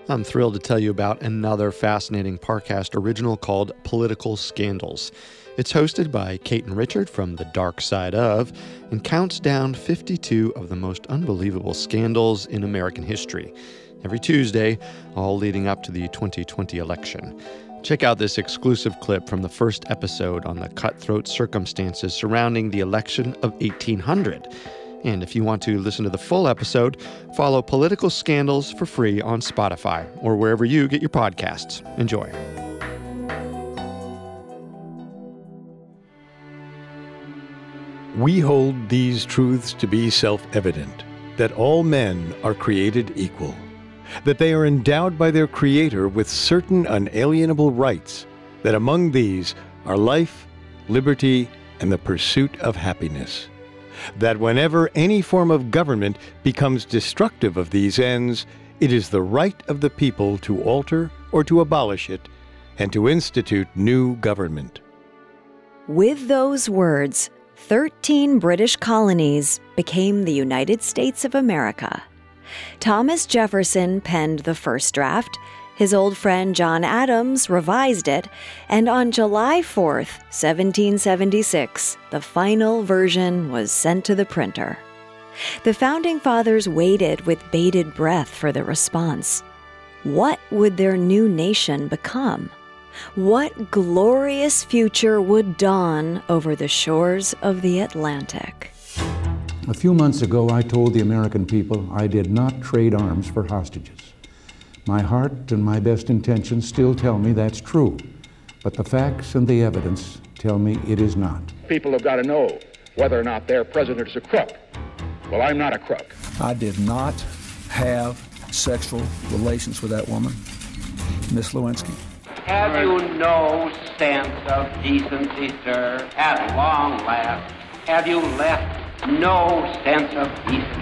I'm thrilled to tell you about another fascinating Parcast original called Political Scandals. It's hosted by Kate and Richard from The Dark Side Of and counts down 52 of the most unbelievable scandals in American history. Every Tuesday, all leading up to the 2020 election. Check out this exclusive clip from the first episode on the cutthroat circumstances surrounding the election of 1800. And if you want to listen to the full episode, follow Political Scandals for free on Spotify or wherever you get your podcasts. Enjoy. We hold these truths to be self-evident, that all men are created equal, that they are endowed by their Creator with certain unalienable rights, that among these are life, liberty, and the pursuit of happiness. That whenever any form of government becomes destructive of these ends, it is the right of the people to alter or to abolish it, and to institute new government. With those words, 13 British colonies became the United States of America. Thomas Jefferson penned the first draft. His old friend John Adams revised it, and on July 4th, 1776, the final version was sent to the printer. The Founding Fathers waited with bated breath for the response. What would their new nation become? What glorious future would dawn over the shores of the Atlantic? A few months ago, I told the American people I did not trade arms for hostages. My heart and my best intentions still tell me that's true, but the facts and the evidence tell me it is not. People have got to know whether or not their president is a crook. Well, I'm not a crook. I did not have sexual relations with that woman, Miss Lewinsky. Have you no sense of decency, sir? At long last, have you left no sense of decency?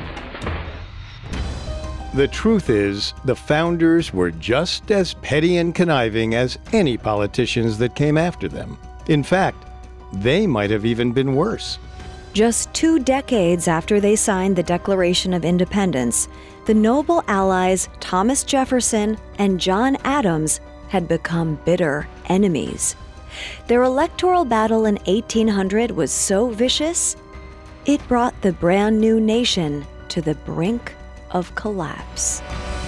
The truth is, the founders were just as petty and conniving as any politicians that came after them. In fact, they might have even been worse. Just 2 decades after they signed the Declaration of Independence, the noble allies Thomas Jefferson and John Adams had become bitter enemies. Their electoral battle in 1800 was so vicious, it brought the brand new nation to the brink of collapse.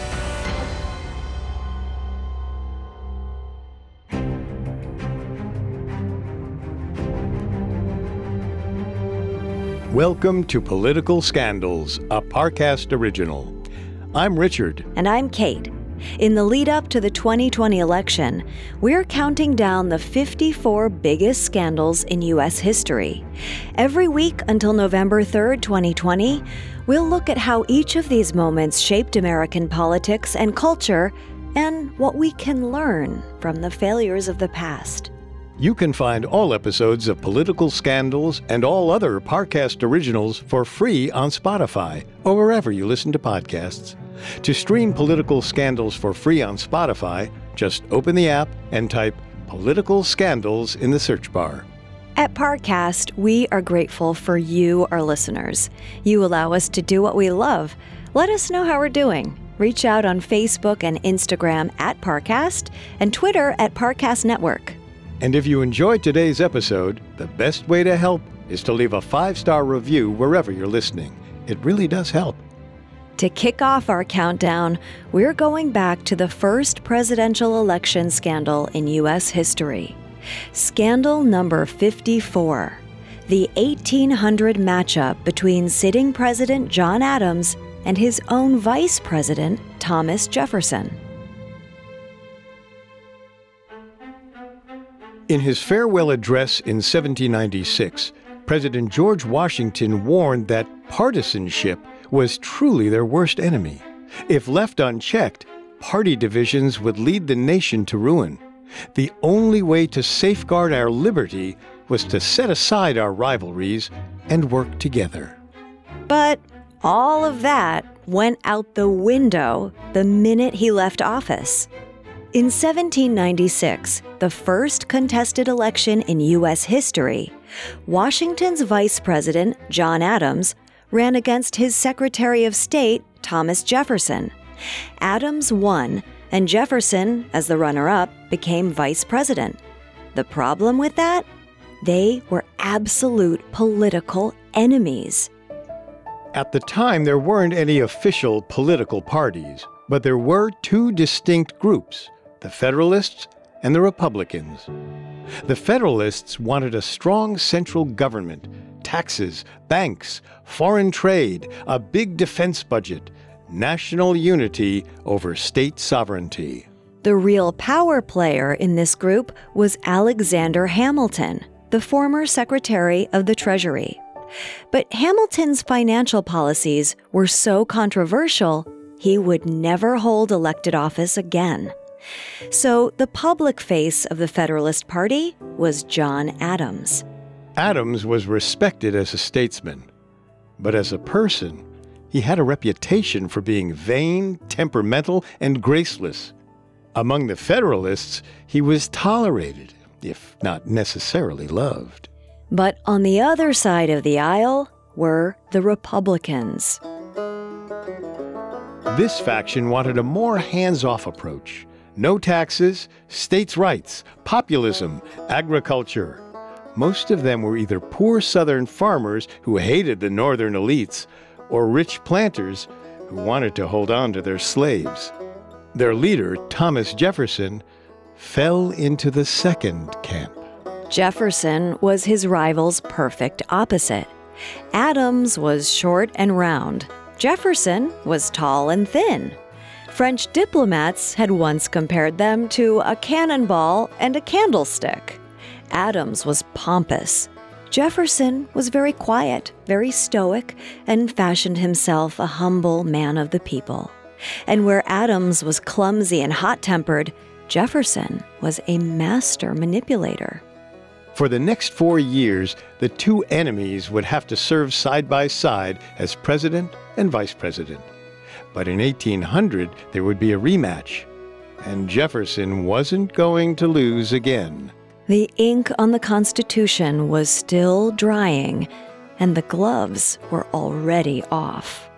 Welcome to Political Scandals, a Parcast original. I'm Richard. And I'm Kate. In the lead-up to the 2020 election, we're counting down the 54 biggest scandals in U.S. history. Every week until November 3rd, 2020, we'll look at how each of these moments shaped American politics and culture and what we can learn from the failures of the past. You can find all episodes of Political Scandals and all other Parcast originals for free on Spotify or wherever you listen to podcasts. To stream Political Scandals for free on Spotify, just open the app and type Political Scandals in the search bar. At Parcast, we are grateful for you, our listeners. You allow us to do what we love. Let us know how we're doing. Reach out on Facebook and Instagram at Parcast and Twitter at Parcast Network. And if you enjoyed today's episode, the best way to help is to leave a 5-star review wherever you're listening. It really does help. To kick off our countdown, we're going back to the first presidential election scandal in U.S. history. Scandal number 54, the 1800 matchup between sitting President John Adams and his own Vice President, Thomas Jefferson. In his farewell address in 1796, President George Washington warned that partisanship was truly their worst enemy. If left unchecked, party divisions would lead the nation to ruin. The only way to safeguard our liberty was to set aside our rivalries and work together. But all of that went out the window the minute he left office. In 1796, the first contested election in U.S. history, Washington's Vice President, John Adams, ran against his Secretary of State, Thomas Jefferson. Adams won, and Jefferson, as the runner-up, became vice president. The problem with that? They were absolute political enemies. At the time, there weren't any official political parties, but there were two distinct groups, the Federalists and the Republicans. The Federalists wanted a strong central government, taxes, banks, foreign trade, a big defense budget, national unity over state sovereignty. The real power player in this group was Alexander Hamilton, the former Secretary of the Treasury. But Hamilton's financial policies were so controversial, he would never hold elected office again. So the public face of the Federalist Party was John Adams. Adams was respected as a statesman, but as a person, he had a reputation for being vain, temperamental, and graceless. Among the Federalists, he was tolerated, if not necessarily loved. But on the other side of the aisle were the Republicans. This faction wanted a more hands-off approach. No taxes, states' rights, populism, agriculture. Most of them were either poor Southern farmers who hated the Northern elites or rich planters who wanted to hold on to their slaves. Their leader, Thomas Jefferson, fell into the second camp. Jefferson was his rival's perfect opposite. Adams was short and round. Jefferson was tall and thin. French diplomats had once compared them to a cannonball and a candlestick. Adams was pompous. Jefferson was very quiet, very stoic, and fashioned himself a humble man of the people. And where Adams was clumsy and hot-tempered, Jefferson was a master manipulator. For the next 4 years, the two enemies would have to serve side by side as president and vice president. But in 1800, there would be a rematch, and Jefferson wasn't going to lose again. The ink on the Constitution was still drying, and the gloves were already off.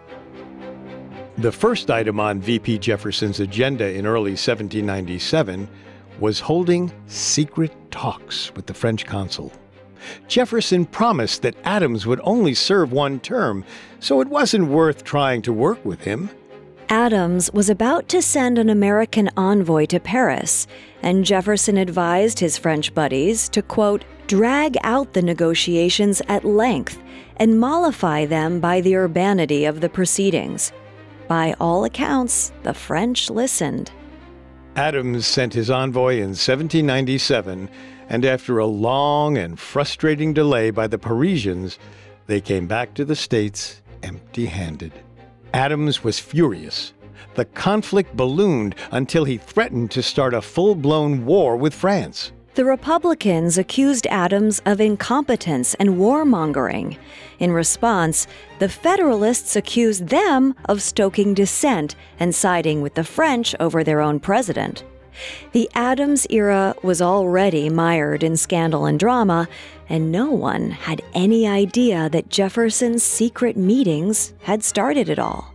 The first item on VP Jefferson's agenda in early 1797 was holding secret talks with the French consul. Jefferson promised that Adams would only serve one term, so it wasn't worth trying to work with him. Adams was about to send an American envoy to Paris, and Jefferson advised his French buddies to, quote, drag out the negotiations at length and mollify them by the urbanity of the proceedings. By all accounts, the French listened. Adams sent his envoy in 1797, and after a long and frustrating delay by the Parisians, they came back to the States empty-handed. Adams was furious. The conflict ballooned until he threatened to start a full-blown war with France. The Republicans accused Adams of incompetence and warmongering. In response, the Federalists accused them of stoking dissent and siding with the French over their own president. The Adams era was already mired in scandal and drama, and no one had any idea that Jefferson's secret meetings had started it all.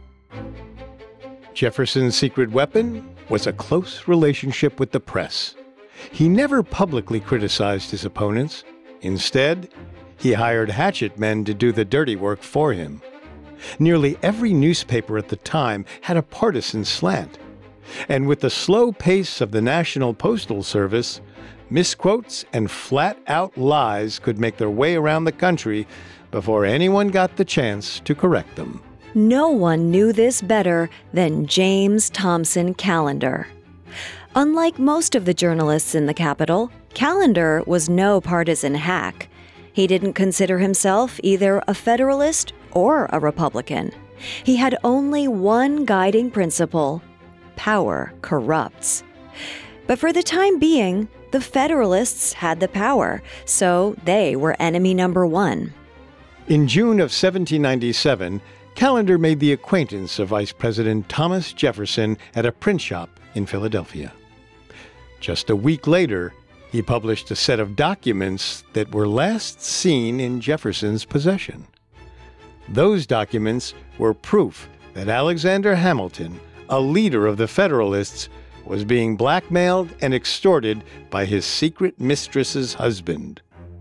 Jefferson's secret weapon was a close relationship with the press. He never publicly criticized his opponents. Instead, he hired hatchet men to do the dirty work for him. Nearly every newspaper at the time had a partisan slant. And with the slow pace of the National Postal Service, misquotes and flat-out lies could make their way around the country before anyone got the chance to correct them. No one knew this better than James Thomson Callender. Unlike most of the journalists in the Capitol, Callender was no partisan hack. He didn't consider himself either a Federalist or a Republican. He had only one guiding principle: power corrupts. But for the time being, the Federalists had the power, so they were enemy number one. In June of 1797, Callender made the acquaintance of Vice President Thomas Jefferson at a print shop in Philadelphia. Just a week later, he published a set of documents that were last seen in Jefferson's possession. Those documents were proof that Alexander Hamilton, a leader of the Federalists, was being blackmailed and extorted by his secret mistress's husband.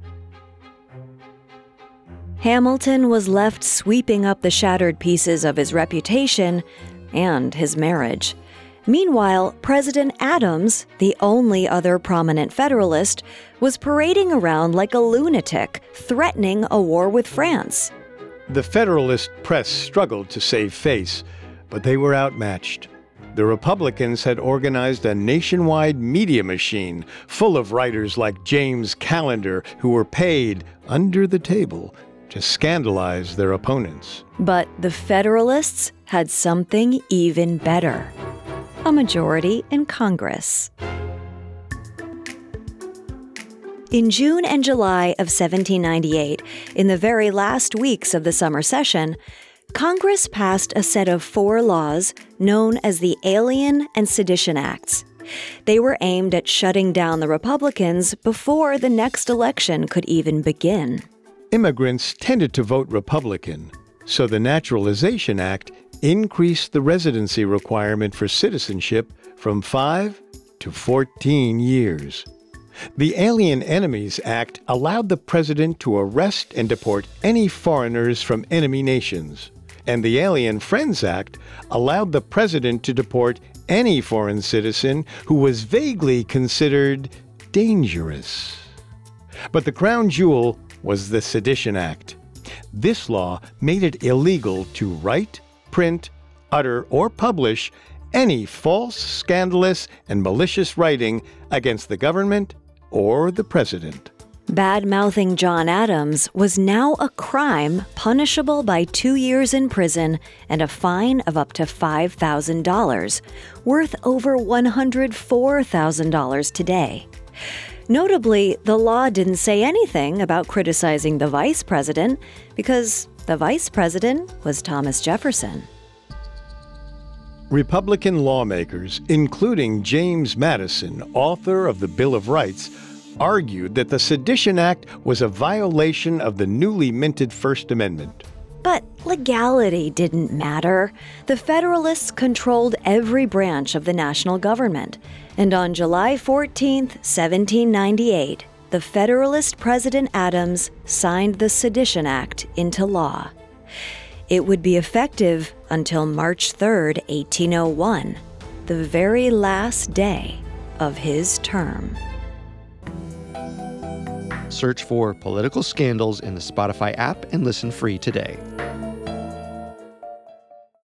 Hamilton was left sweeping up the shattered pieces of his reputation and his marriage. Meanwhile, President Adams, the only other prominent Federalist, was parading around like a lunatic, threatening a war with France. The Federalist press struggled to save face, but they were outmatched. The Republicans had organized a nationwide media machine full of writers like James Callender who were paid under the table to scandalize their opponents. But the Federalists had something even better: a majority in Congress. In June and July of 1798, in the very last weeks of the summer session, Congress passed a set of 4 laws known as the Alien and Sedition Acts. They were aimed at shutting down the Republicans before the next election could even begin. Immigrants tended to vote Republican, so the Naturalization Act increased the residency requirement for citizenship from 5 to 14 years. The Alien Enemies Act allowed the president to arrest and deport any foreigners from enemy nations, and the Alien Friends Act allowed the president to deport any foreign citizen who was vaguely considered dangerous. But the crown jewel was the Sedition Act. This law made it illegal to write, print, utter, or publish any false, scandalous, and malicious writing against the government or the president. Bad-mouthing John Adams was now a crime punishable by 2 years in prison and a fine of up to $5,000, worth over $104,000 today. Notably, the law didn't say anything about criticizing the vice president because the vice president was Thomas Jefferson. Republican lawmakers, including James Madison, author of the Bill of Rights, argued that the Sedition Act was a violation of the newly minted First Amendment. But legality didn't matter. The Federalists controlled every branch of the national government. And on July 14, 1798, the Federalist President Adams signed the Sedition Act into law. It would be effective until March 3, 1801, the very last day of his term. Search for Political Scandals in the Spotify app and listen free today.